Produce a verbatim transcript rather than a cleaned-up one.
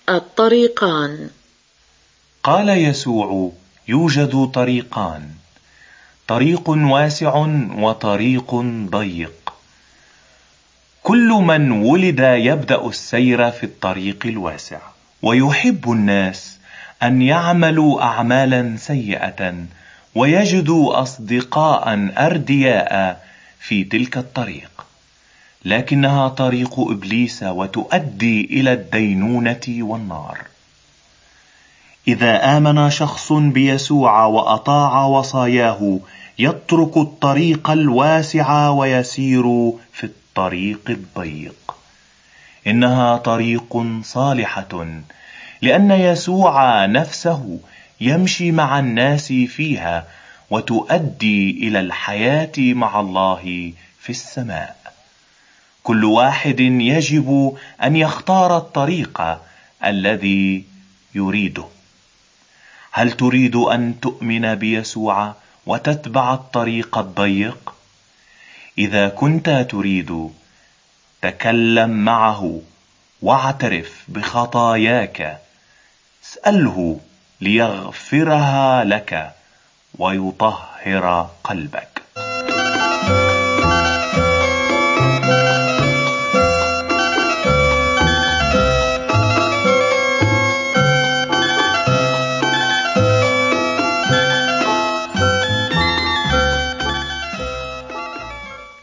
الطريقان. قال يسوع: يوجد طريقان، طريق واسع وطريق ضيق. كل من ولد يبدأ السير في الطريق الواسع، ويحب الناس أن يعملوا أعمالا سيئة ويجدوا أصدقاء أردياء في تلك الطريق، لكنها طريق إبليس وتؤدي إلى الدينونة والنار. إذا آمن شخص بيسوع وأطاع وصاياه يترك الطريق الواسع ويسير في الطريق الضيق. إنها طريق صالحة، لأن يسوع نفسه يمشي مع الناس فيها وتؤدي إلى الحياة مع الله في السماء. كل واحد يجب أن يختار الطريق الذي يريده. هل تريد أن تؤمن بيسوع وتتبع الطريق الضيق؟ إذا كنت تريد، تكلم معه واعترف بخطاياك، اسأله ليغفرها لك ويطهر قلبك.